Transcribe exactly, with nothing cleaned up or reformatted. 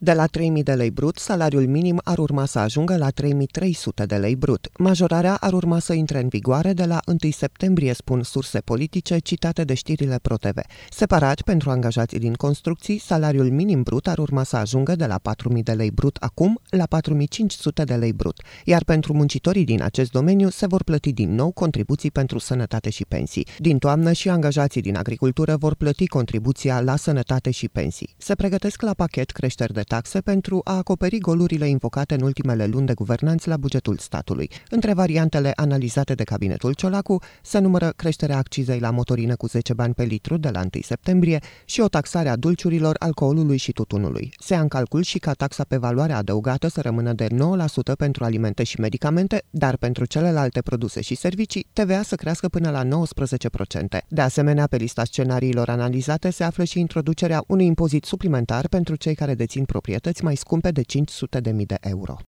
De la trei mii de lei brut, salariul minim ar urma să ajungă la trei mii trei sute de lei brut. Majorarea ar urma să intre în vigoare de la întâi septembrie, spun surse politice citate de știrile ProTV. Separat, pentru angajații din construcții, salariul minim brut ar urma să ajungă de la patru mii de lei brut acum la patru mii cinci sute de lei brut, iar pentru muncitorii din acest domeniu se vor plăti din nou contribuții pentru sănătate și pensii. Din toamnă și angajații din agricultură vor plăti contribuția la sănătate și pensii. Se pregătesc la pachet creșteri de taxe pentru a acoperi golurile invocate în ultimele luni de guvernanți la bugetul statului. Între variantele analizate de cabinetul Ciolacu se numără creșterea accizei la motorină cu zece bani pe litru de la întâi septembrie și o taxare a dulciurilor, alcoolului și tutunului. Se ia în calcul și ca taxa pe valoare adăugată să rămână de nouă la sută pentru alimente și medicamente, dar pentru celelalte produse și servicii, T V A să crească până la nouăsprezece la sută. De asemenea, pe lista scenariilor analizate se află și introducerea unui impozit suplimentar pentru cei care dețin proprietăți mai scumpe de cinci sute de mii de euro.